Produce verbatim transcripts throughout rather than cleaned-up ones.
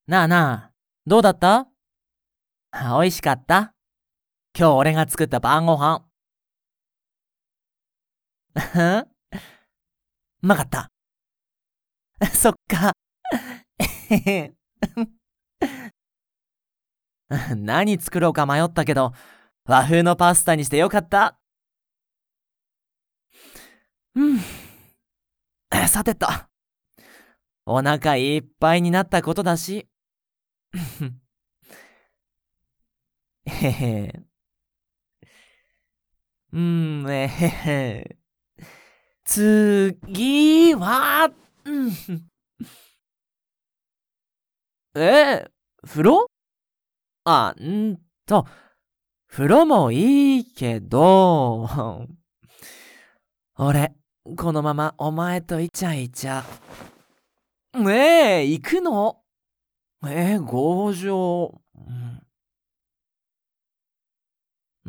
なあなあ、どうだった？あ、美味しかった？今日俺が作った晩ご飯。うまかった。そっか。何作ろうか迷ったけど、和風のパスタにしてよかった。うん。さてと。お腹いっぱいになったことだし。へへ。うん、えへへ。次は、うん。え、風呂？あ、んと、風呂もいいけど、俺、このままお前とイチャイチャ。ねえ、行くの？えー、強情。うん。うん。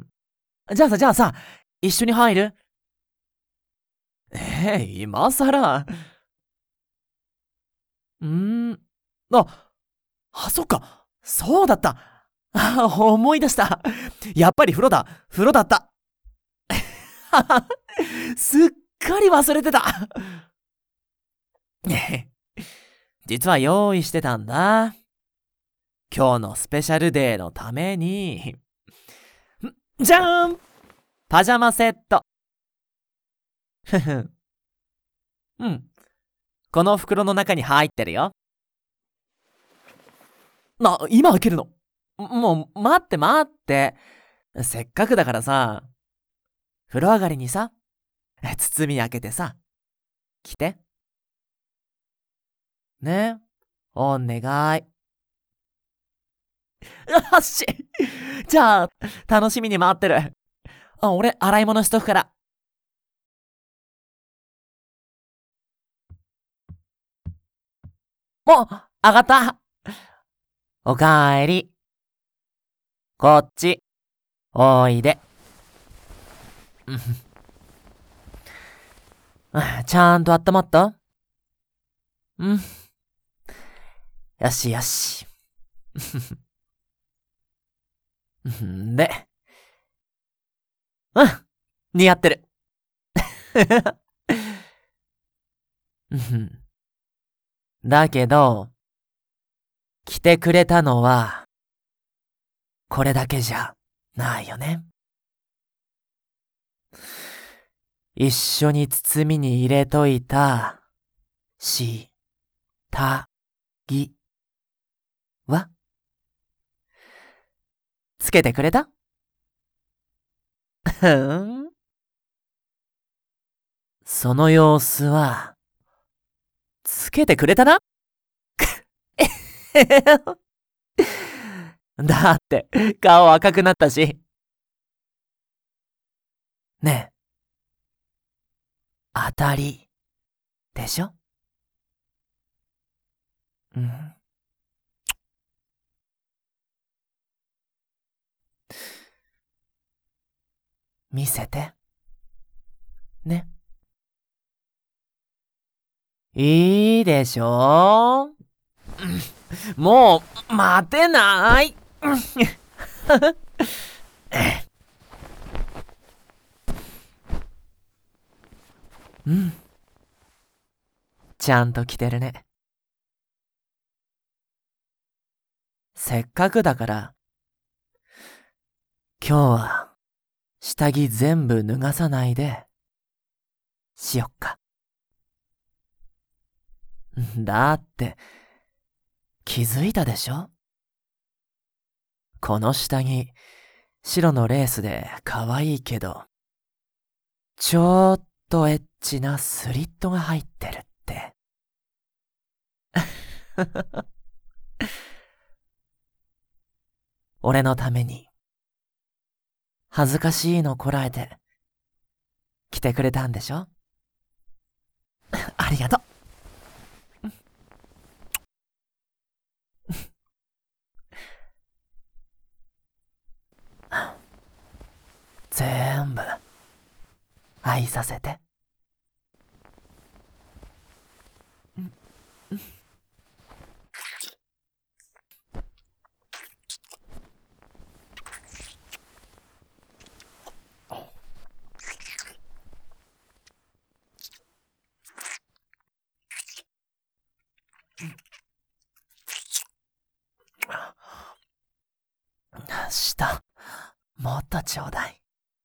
じゃあさ、じゃあさ、一緒に入る？えー、今さら。うーん。あ、あ、そっか。そうだった。あ、思い出した。やっぱり風呂だ。風呂だった。すっかり忘れてた。実は用意してたんだ。今日のスペシャルデーのために。じゃーん！パジャマセット。ふふ。うん。この袋の中に入ってるよ。な、今開けるの？もう、待って待って。せっかくだからさ、風呂上がりにさ、包み開けてさ、来て。ね。お願い。よし。じゃあ、楽しみに待ってる。あ、俺、洗い物しとくから。もう、上がった。おかえり。こっち、おいで。ちゃんと温まった？うん。よしよし。で、うん、似合ってる。だけど、来てくれたのは、これだけじゃないよね。一緒に包みに入れといた、し、た、ぎ、は、つけてくれた？ふん。その様子は、つけてくれたな？だって、顔赤くなったし。ねえ、当たり、でしょ？うん。見せて。ね。いいでしょ？もう、待てない。うん。ちゃんと着てるね。せっかくだから、今日は、下着全部脱がさないで、しよっか。だって、気づいたでしょ？この下着、白のレースで可愛いけど、ちょっとエッチなスリットが入ってるって。俺のために、恥ずかしいのこらえて、来てくれたんでしょ？ありがとう。全部、愛させて。 下、もっとちょうだい。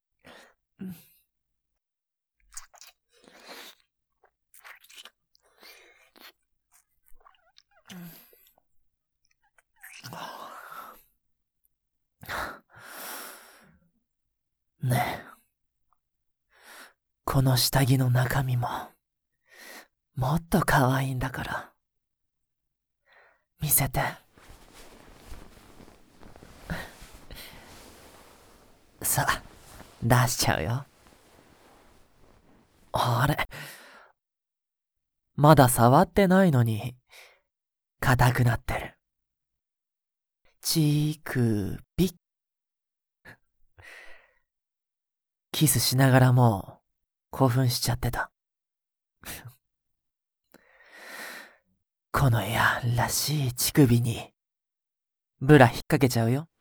ねえ、この下着の中身も、もっと可愛いんだから。見せて。さあ、出しちゃうよ。あれ、まだ触ってないのに、硬くなってる。ちくび。キスしながらもう興奮しちゃってた。このやらしい乳首にブラ引っ掛けちゃうよ。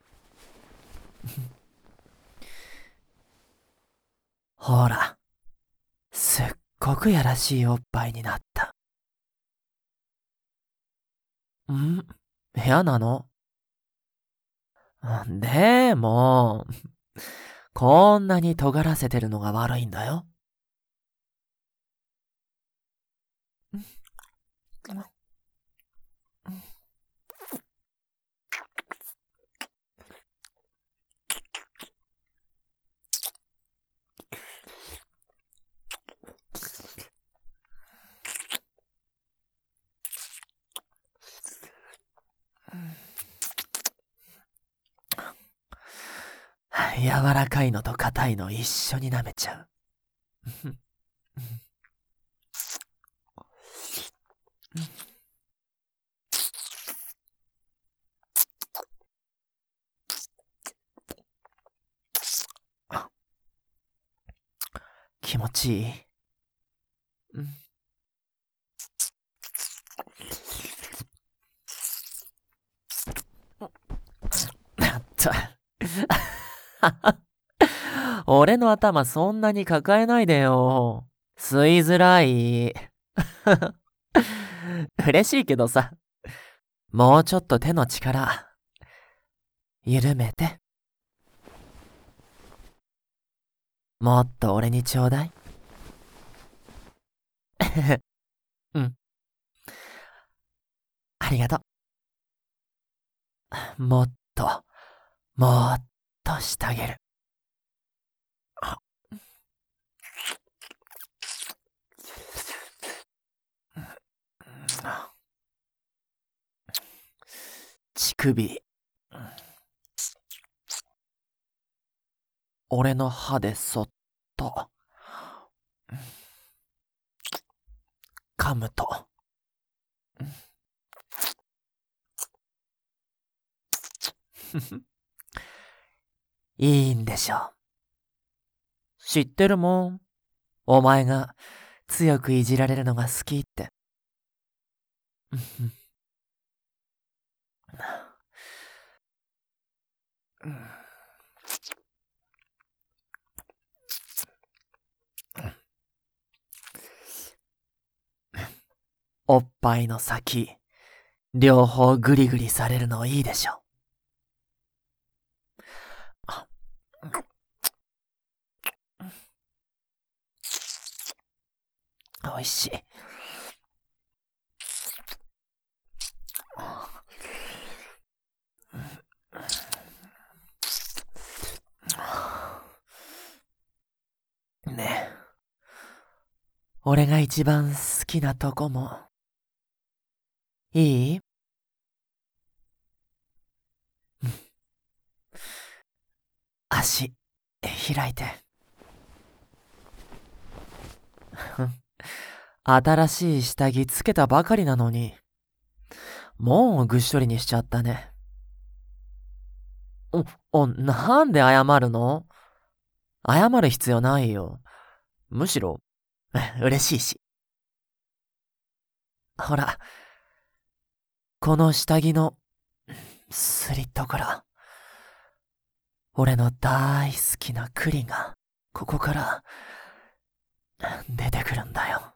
ほら、すっごくやらしいおっぱいになった。ん？嫌なの？でも、こんなに尖らせてるのが悪いんだよ。柔らかいのと硬いの一緒に舐めちゃう。気持ちいい。うん。あった。俺の頭そんなに抱えないでよ。吸いづらい。嬉しいけどさ。もうちょっと手の力、緩めて。もっと俺にちょうだい。うん。ありがとう。もっと、もっとしてあげる。乳首。俺の歯でそっと、噛むと。いいんでしょう。知ってるもん。お前が強くいじられるのが好きって。おっぱいの先、両方グリグリされるのいいでしょ。おいしい。ねえ。俺が一番好きなとこも、いい？足、開いて。新しい下着つけたばかりなのに、もうぐっしょりにしちゃったね。お、お、なんで謝るの？謝る必要ないよ。むしろ、嬉しいし。ほら、この下着のスリットから、俺の大好きな栗が、ここから、出てくるんだよ。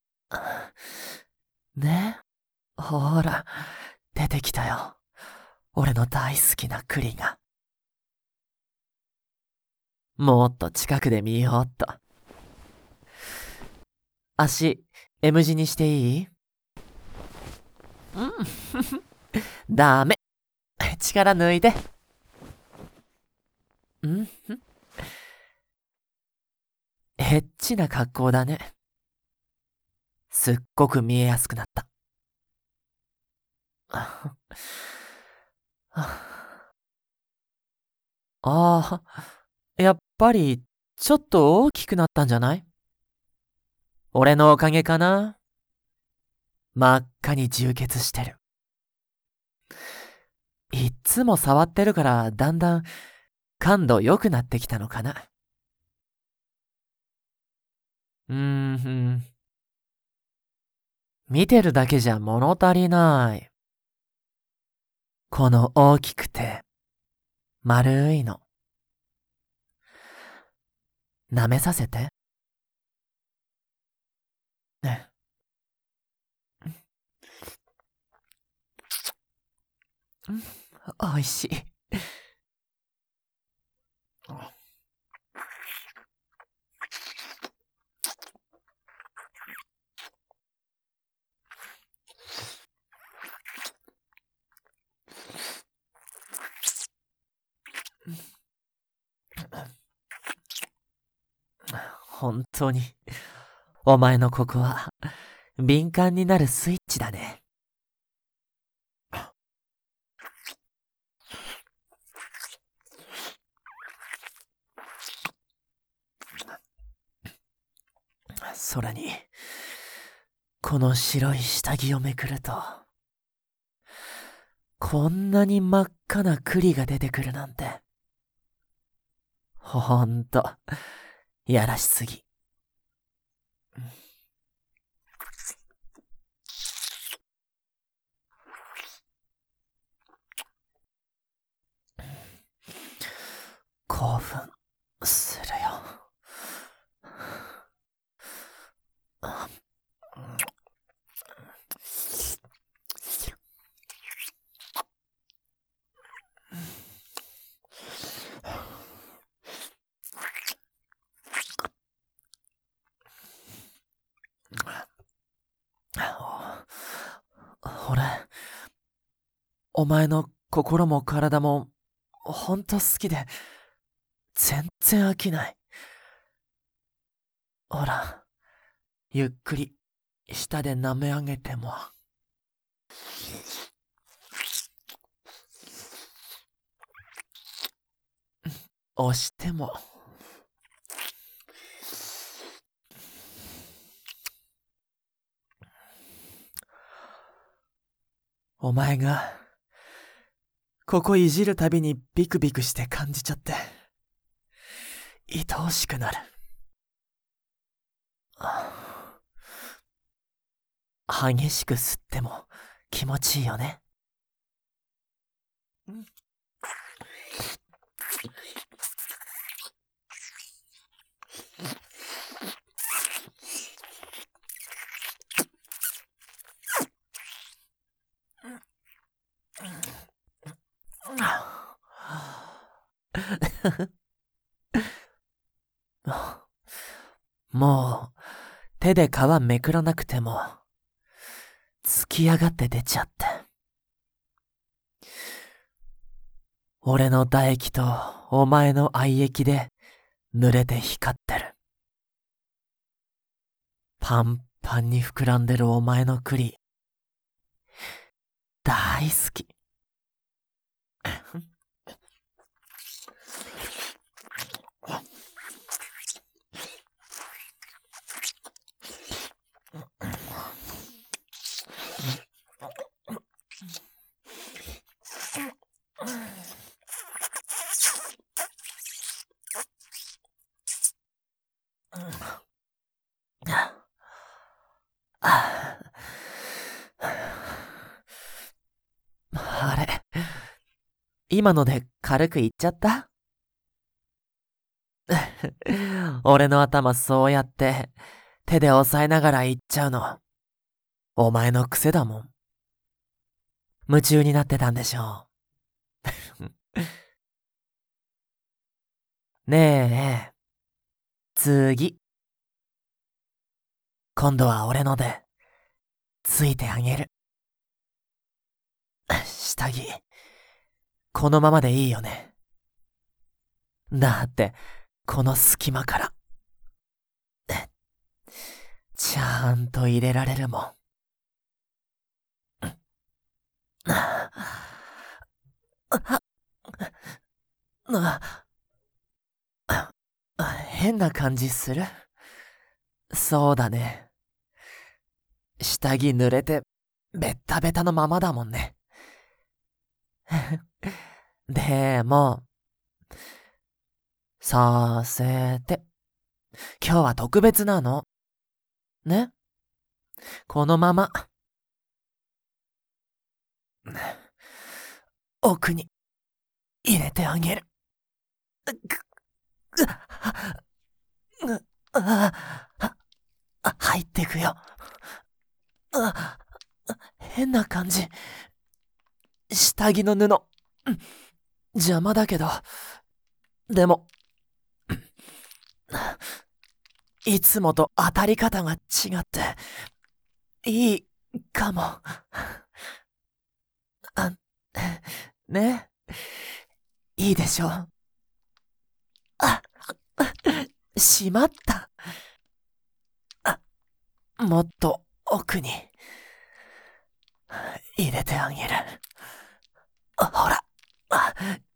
ね？ほら、出てきたよ。 俺の大好きな栗が。もっと近くで見ようっと。足、M 字にしていい？うん。ダメ。力抜いて。ん？エッチな格好だね。すっごく見えやすくなった。ああ、やっぱり、ちょっと大きくなったんじゃない？俺のおかげかな？真っ赤に充血してる。いっつも触ってるからだんだん感度良くなってきたのかな。うーん。見てるだけじゃ物足りない。この大きくて丸いの。舐めさせて。ね。おいしい。本当に、お前のここは敏感になるスイッチだね。それに、この白い下着をめくると、こんなに真っ赤な栗が出てくるなんて。ほんと、やらしすぎ。興奮するよ。俺、お前の心も体もほんと好きで、全然飽きない。ほら、ゆっくり舌で舐め上げても。押しても。お前が、ここいじるたびにビクビクして感じちゃって、愛おしくなる。激しく吸っても気持ちいいよね。もう、手で皮めくらなくても、突き上がって出ちゃって。俺の唾液とお前の愛液で濡れて光ってる。パンパンに膨らんでるお前の栗、大好き。あれ、今ので軽くいっちゃった？俺の頭そうやって手で押さえながらいっちゃうの、お前の癖だもん。夢中になってたんでしょねえ、次。今度は俺ので、ついてあげる。下着、このままでいいよね。だって、この隙間から。ちゃんと入れられるもん。変な感じする？そうだね。下着濡れて、ベッタベタのままだもんね。でも、させて。今日は特別なの。ね？このまま。奥に入れてあげる。入ってくよ。変な感じ。下着の布、邪魔だけど、でも、いつもと当たり方が違って、いいかも。あ、ね、いいでしょ。あ、しまった。あ、もっと奥に入れてあげる。ほら、あ、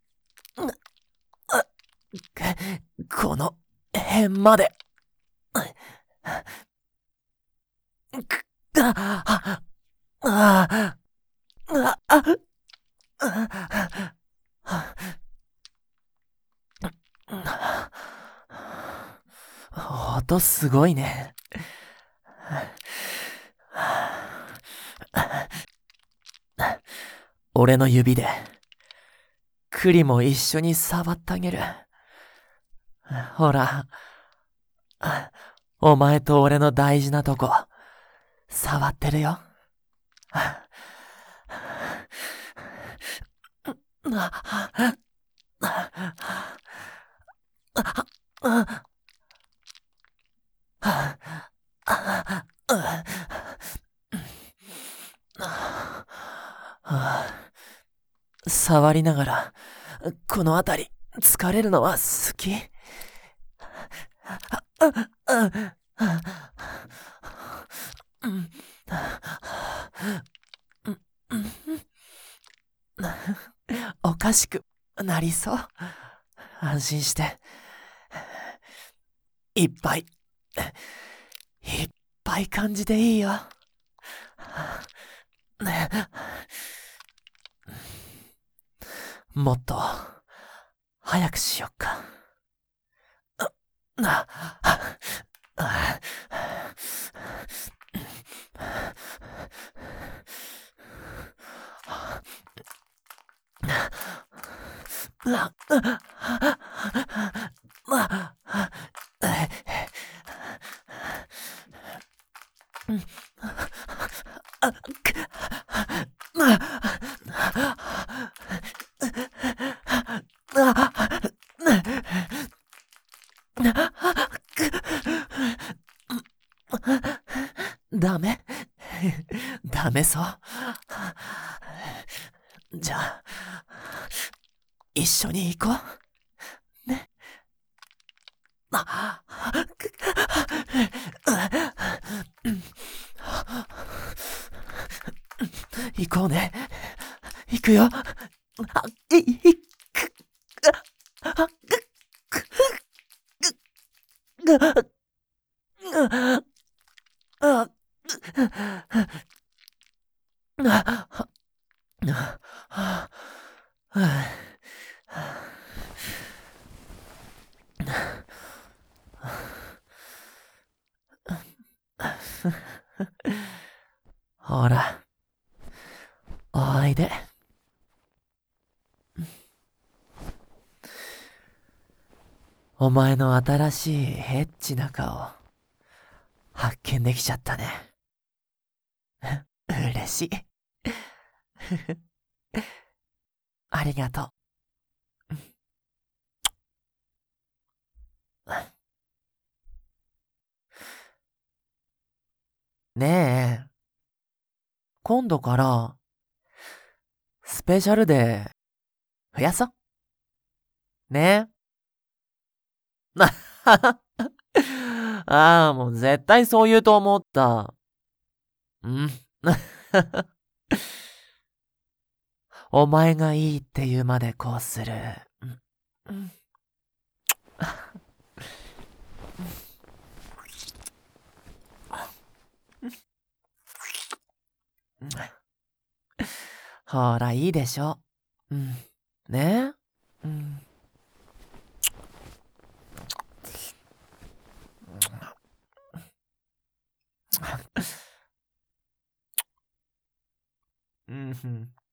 あ、この辺まで。く、あ、あ、あ、あ、あ、音すごいね。俺の指で、栗も一緒に触ってあげる。ほら、お前と俺の大事なとこ、触ってるよ。触りながら、この辺り、疲れるのは好き？おかしくなりそう。安心して。いっぱい、いっぱい感じていいよ。ね、もっと、早くしよっか。な、ダメダメそう。じゃあ、一緒に行こう。ね。あ、行こうね。行くよ。あ、い、い、く、あ、く、く、く、あ、あ、ほら、おいで。お前の新しいヘッチな顔、発見できちゃったね。嬉しい。ありがとう。 ねえ、今度から、スペシャルデー、増やそう。ね。ああ、もう絶対そう言うと思った。うん。お前がいいって言うまでこうする。うん。ほら、いいでしょ。うん。ね。うん。うん。